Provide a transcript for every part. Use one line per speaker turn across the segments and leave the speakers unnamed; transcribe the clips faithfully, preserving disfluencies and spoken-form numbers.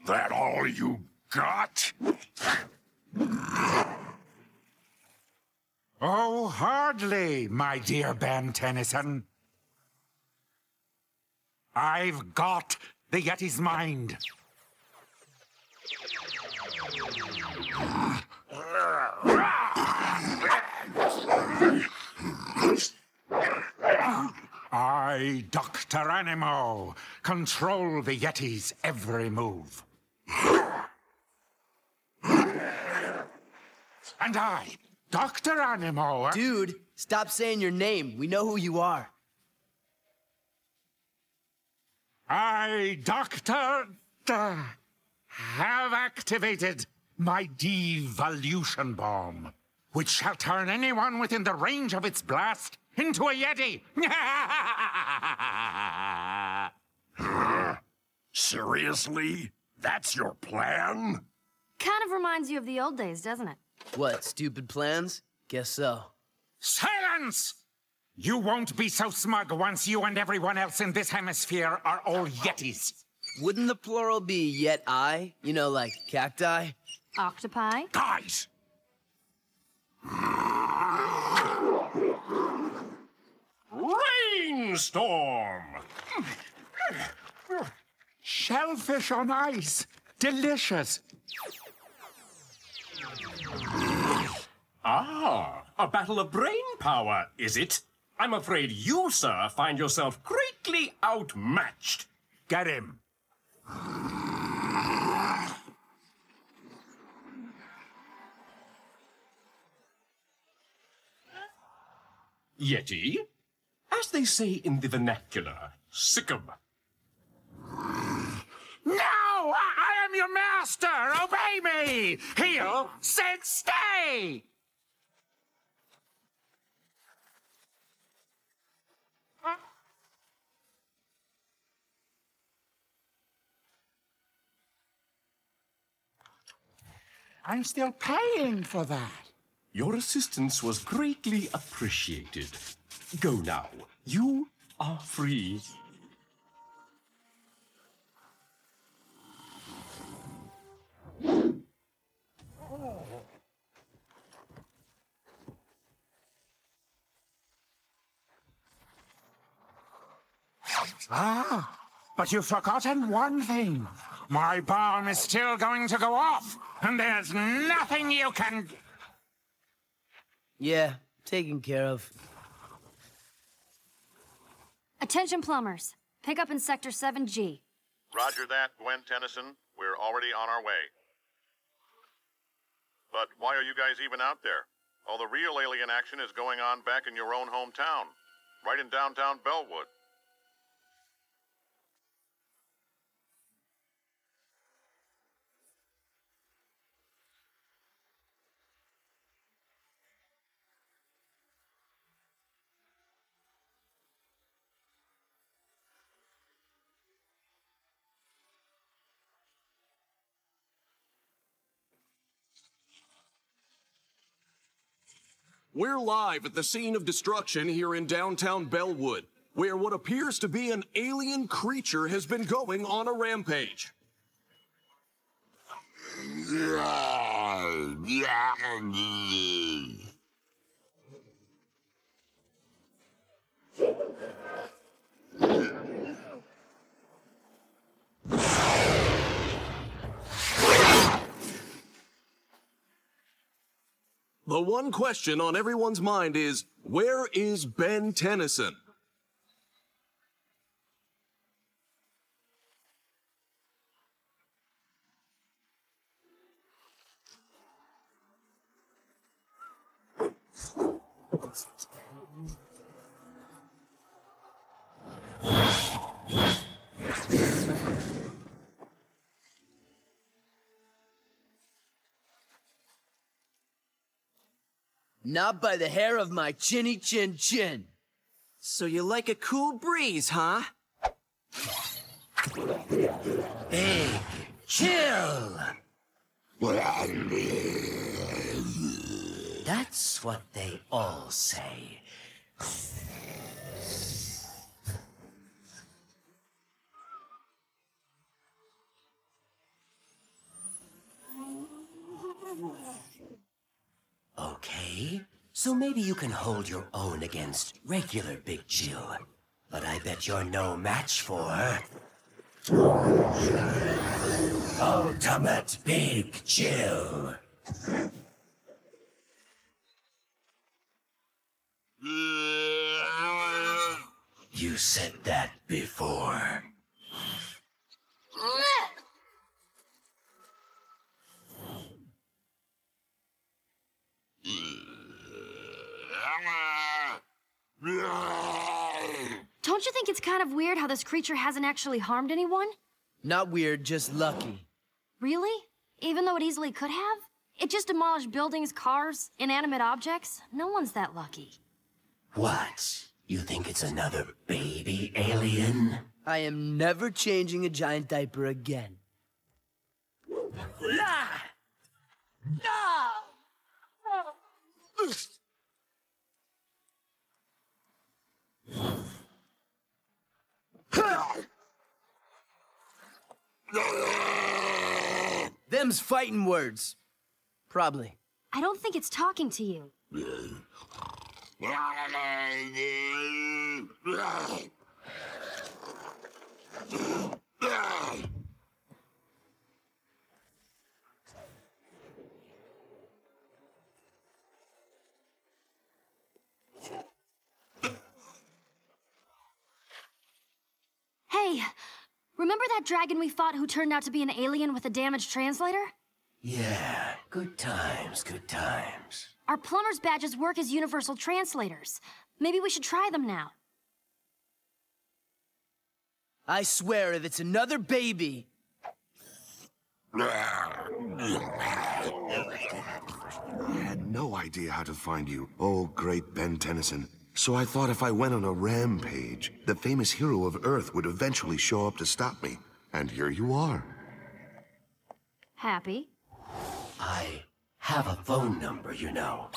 That all you got?
Oh, hardly, my dear Ben Tennyson. I've got the Yeti's mind. I, Doctor Animo, control the Yeti's every move. And I, Doctor Animo...
Dude, stop saying your name. We know who you are.
I, Doctor... Uh, have activated my devolution bomb, which shall turn anyone within the range of its blast into a Yeti.
Seriously? That's your plan?
Kind of reminds you of the old days, doesn't it?
What, stupid plans? Guess so.
Silence! You won't be so smug once you and everyone else in this hemisphere are all Yetis.
Wouldn't the plural be yet I? You know, like cacti?
Octopi?
Guys! Rainstorm!
Shellfish on ice. Delicious.
Ah, a battle of brain power, is it? I'm afraid you, sir, find yourself greatly outmatched.
Get him.
Yeti? As they say in the vernacular, sick 'em.
No! I, I am your master! Obey me! Heel, sit, stay! I'm still paying for that.
Your assistance was greatly appreciated. Go now. You are free.
Ah, but you've forgotten one thing. My bomb is still going to go off, and there's nothing you can...
Yeah, taken care of.
Attention plumbers. Pick up in Sector seven G.
Roger that, Gwen Tennyson. We're already on our way. But why are you guys even out there? All the real alien action is going on back in your own hometown, right in downtown Bellwood.
We're live at the scene of destruction here in downtown Bellwood, where what appears to be an alien creature has been going on a rampage. The one question on everyone's mind is, where is Ben Tennyson?
Not by the hair of my chinny chin chin.
So you like a cool breeze, huh?
Hey, chill! That's what they all say.
See? So maybe you can hold your own against regular Big Chill. But I bet you're no match for... Ultimate Big Chill. You said that before.
Don't you think it's kind of weird how this creature hasn't actually harmed anyone?
Not weird, just lucky.
Really? Even though it easily could have? It just demolished buildings, cars, inanimate objects. No one's that lucky.
What? You think it's another baby alien?
I am never changing a giant diaper again. Them's fighting words. Probably.
I don't think it's talking to you. Hey, remember that dragon we fought who turned out to be an alien with a damaged translator?
Yeah, good times, good times.
Our plumber's badges work as universal translators. Maybe we should try them now.
I swear, if it's another baby...
I had no idea how to find you, oh great Ben Tennyson. So I thought if I went on a rampage, the famous hero of Earth would eventually show up to stop me. And here you are.
Happy?
I have a phone number, you know.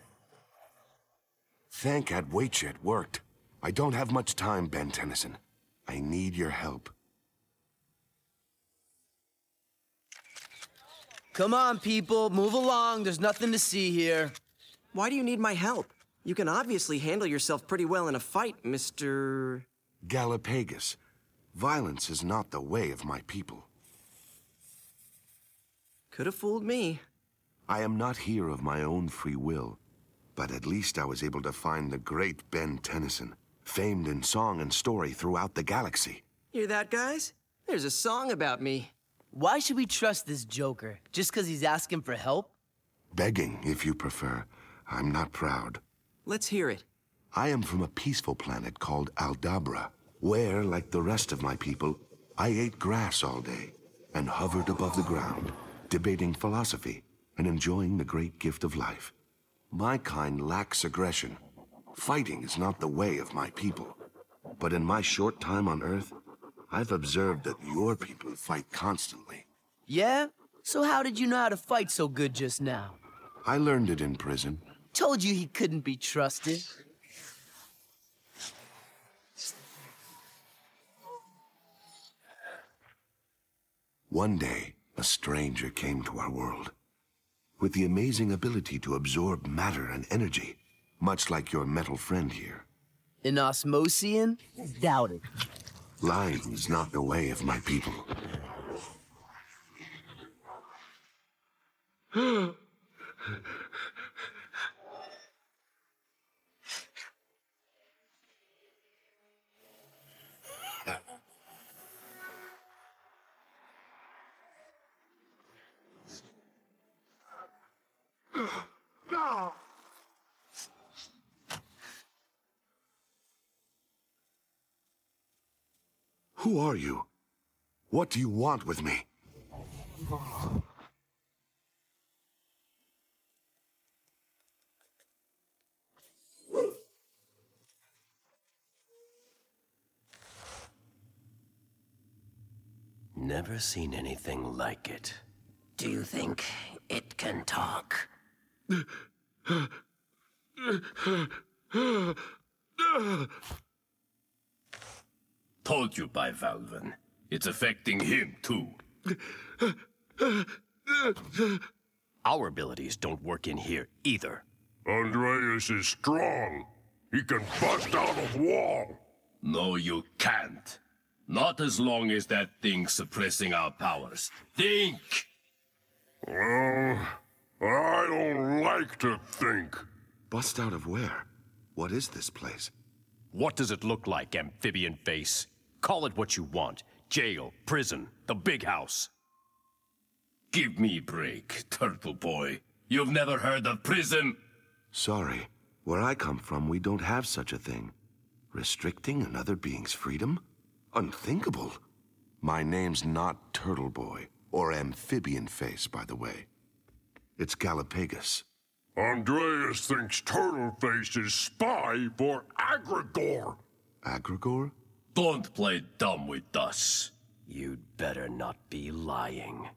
Thank Adwache it worked. I don't have much time, Ben Tennyson. I need your help.
Come on, people, move along. There's nothing to see here.
Why do you need my help? You can obviously handle yourself pretty well in a fight, Mister
Galapagus. Violence is not the way of my people.
Could have fooled me.
I am not here of my own free will, but at least I was able to find the great Ben Tennyson, famed in song and story throughout the galaxy.
Hear that, guys? There's a song about me.
Why should we trust this joker? Just because he's asking for help?
Begging, if you prefer. I'm not proud.
Let's hear it.
I am from a peaceful planet called Aldabra, where, like the rest of my people, I ate grass all day and hovered above the ground, debating philosophy and enjoying the great gift of life. My kind lacks aggression. Fighting is not the way of my people. But in my short time on Earth, I've observed that your people fight constantly.
Yeah? So how did you know how to fight so good just now?
I learned it in prison.
Told you he couldn't be trusted.
One day, a stranger came to our world with the amazing ability to absorb matter and energy, much like your metal friend here.
An Osmosian? Doubt it.
Lying is not the way of my people. Who are you? What do you want with me?
Never seen anything like it. Do you think it can talk?
Told you by Valven. It's affecting him, too.
Our abilities don't work in here either.
Andreas is strong. He can bust out a wall.
No, you can't. Not as long as that thing's suppressing our powers. Think!
Well, I don't like to think.
Bust out of where? What is this place?
What does it look like, amphibian face? Call it what you want. Jail, prison, the big house.
Give me a break, Turtle Boy. You've never heard of prison?
Sorry. Where I come from, we don't have such a thing. Restricting another being's freedom? Unthinkable. My name's not Turtle Boy, or Amphibian Face, by the way. It's Galapagus.
Andreas thinks Turtleface is spy for Agrigor.
Agrigor?
Don't play dumb with us.
You'd better not be lying.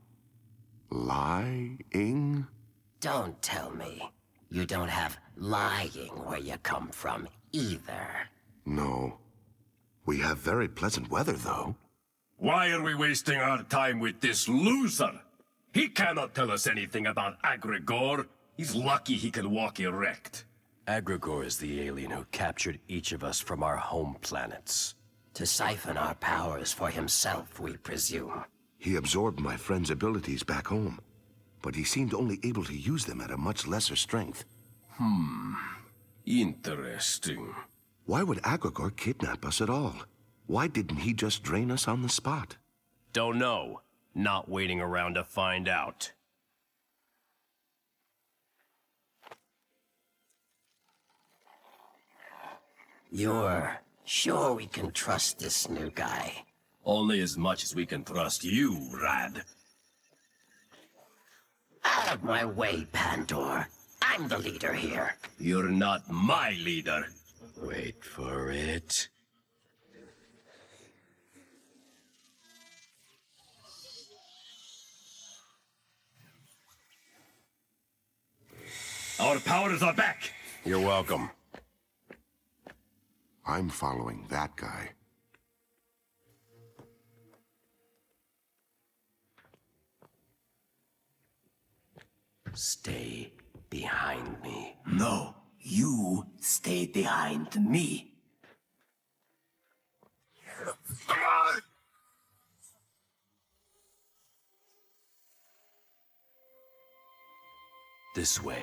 Lying?
Don't tell me you don't have lying where you come from either.
No. We have very pleasant weather, though.
Why are we wasting our time with this loser? He cannot tell us anything about Agrigor. He's lucky he can walk erect.
Agrigor is the alien who captured each of us from our home planets.
To siphon our powers for himself, we presume.
He absorbed my friend's abilities back home, but he seemed only able to use them at a much lesser strength.
Hmm. Interesting.
Why would Agrigor kidnap us at all? Why didn't he just drain us on the spot?
Don't know. Not waiting around to find out.
You're sure we can trust this new guy?
Only as much as we can trust you, Rad.
Out of my way, Pandor. I'm the leader here.
You're not my leader.
Wait for it.
Our powers are back!
You're welcome.
I'm following that guy.
Stay behind me. No, you stay behind me.
This way.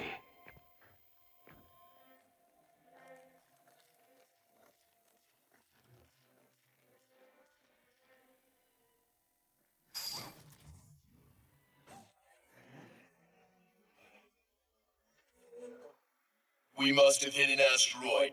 We must have hit an asteroid.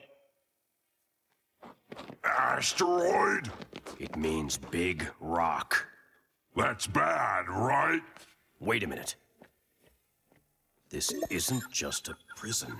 Asteroid?
It means big rock.
That's bad, right?
Wait a minute. This isn't just a prison.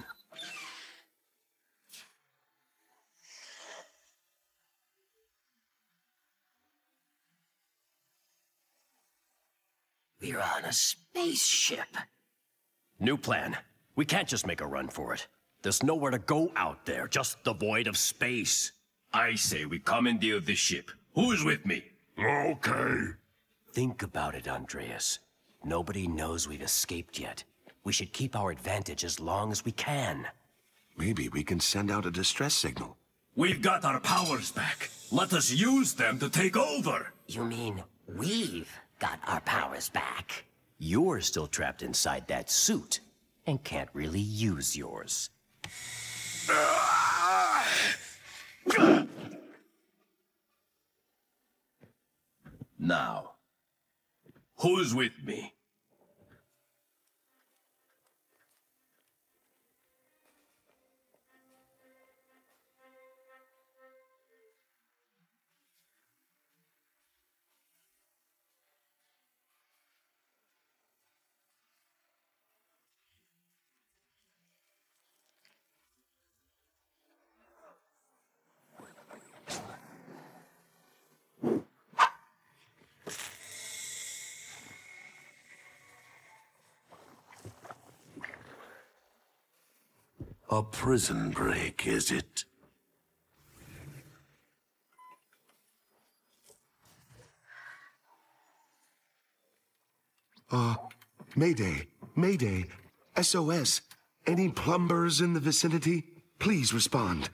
We're on a spaceship.
New plan. We can't just make a run for it. There's nowhere to go out there, just the void of space.
I say we commandeer the ship. Who's with me?
Okay.
Think about it, Andreas. Nobody knows we've escaped yet. We should keep our advantage as long as we can.
Maybe we can send out a distress signal.
We've got our powers back. Let us use them to take over.
You mean we've got our powers back?
You're still trapped inside that suit and can't really use yours.
Now, who's with me?
A prison break, is it?
Uh, Mayday, Mayday, S O S. Any plumbers in the vicinity? Please respond.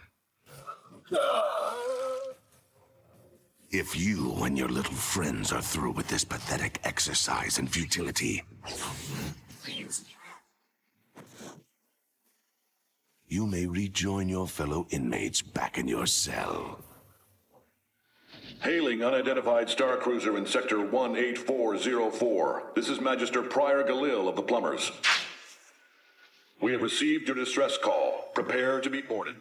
If you and your little friends are through with this pathetic exercise in futility, you may rejoin your fellow inmates back in your cell.
Hailing unidentified star cruiser in sector one eight four zero four. This is Magister Prior Galil of the Plumbers. We have received your distress call. Prepare to be boarded.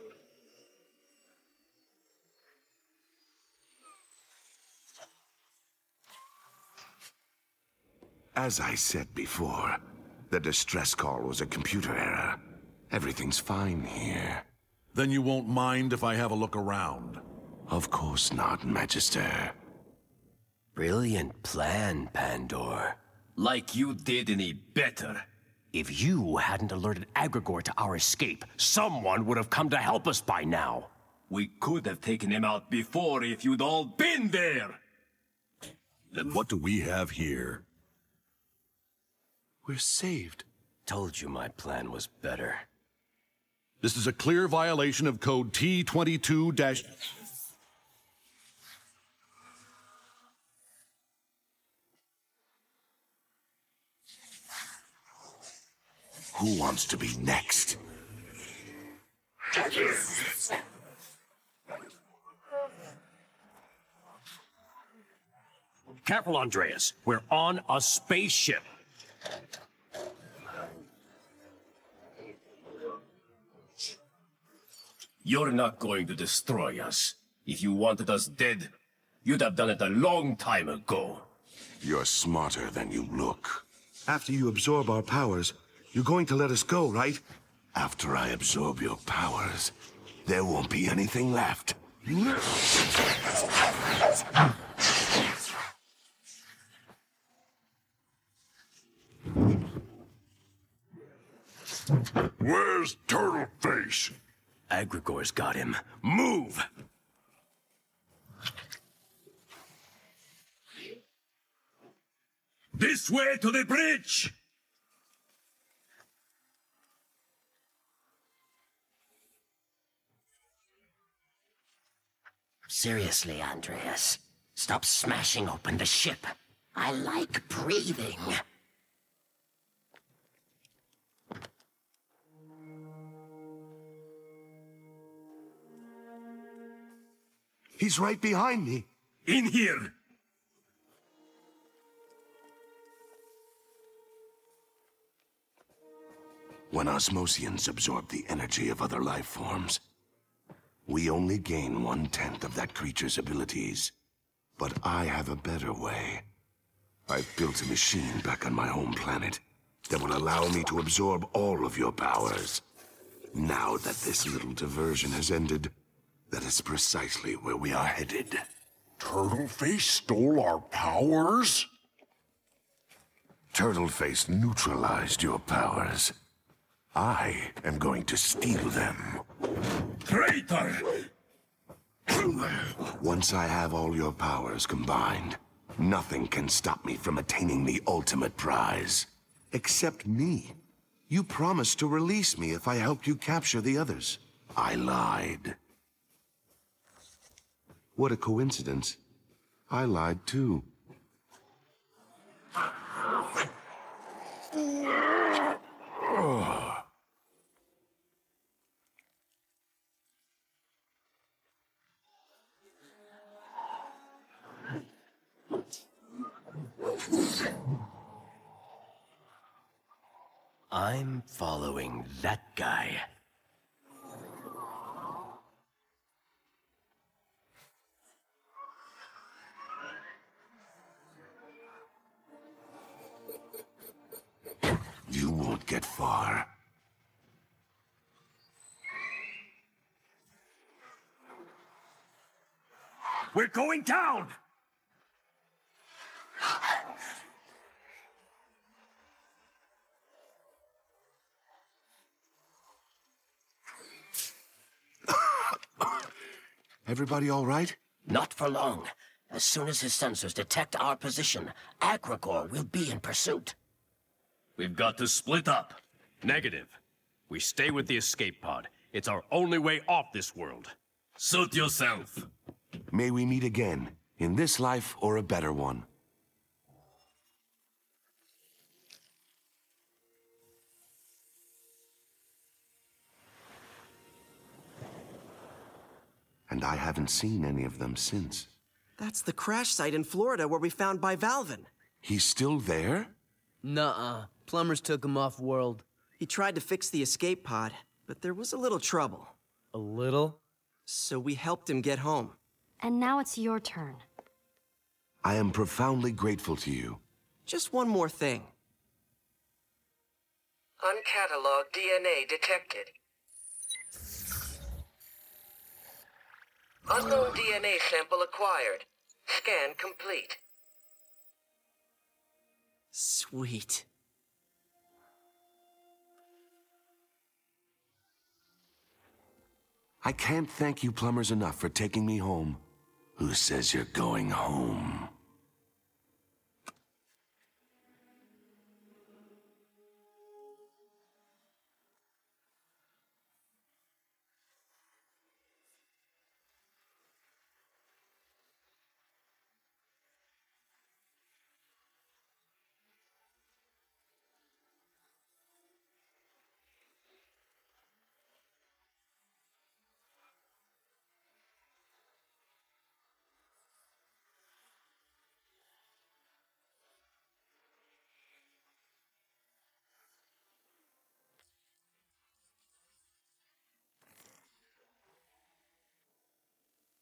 As I said before, the distress call was a computer error. Everything's fine here.
Then you won't mind if I have a look around?
Of course not, Magister.
Brilliant plan, Pandor.
Like you did any better.
If you hadn't alerted Agrigor to our escape, someone would have come to help us by now.
We could have taken him out before if you'd all been there.
Then what do we have here?
We're saved.
Told you my plan was better.
This is a clear violation of code T twenty-two dash...
Who wants to be next?
Careful, Andreas. We're on a spaceship. You're not going to destroy us. If you wanted us dead, you'd have done it a long time ago.
You're smarter than you look. After you absorb our powers, you're going to let us go, right? After I absorb your powers, there won't be anything left.
Where's Turtleface?
Agrigor's got him. Move!
This way to the bridge!
Seriously, Andreas. Stop smashing open the ship. I like breathing.
He's right behind me.
In here!
When Osmosians absorb the energy of other life forms, we only gain one-tenth of that creature's abilities. But I have a better way. I've built a machine back on my home planet that will allow me to absorb all of your powers. Now that this little diversion has ended, that is precisely where we are headed.
Turtleface stole our powers?
Turtleface neutralized your powers. I am going to steal them.
Traitor!
Once I have all your powers combined, nothing can stop me from attaining the ultimate prize. Except me. You promised to release me if I helped you capture the others. I lied. What a coincidence. I lied too.
I'm following that guy.
You won't get far.
We're going down!
Everybody all right?
Not for long. As soon as his sensors detect our position, Agrigor will be in pursuit.
We've got to split up.
Negative. We stay with the escape pod. It's our only way off this world. Suit yourself.
May we meet again, in this life or a better one. And I haven't seen any of them since.
That's the crash site in Florida where we found Bivalven.
He's still there?
Nuh-uh. Plumbers took him off-world.
He tried to fix the escape pod, but there was a little trouble.
A little?
So we helped him get home.
And now it's your turn.
I am profoundly grateful to you.
Just one more thing.
Uncatalogued D N A detected. Unknown D N A sample acquired. Scan complete.
Sweet.
I can't thank you plumbers enough for taking me home. Who says you're going home?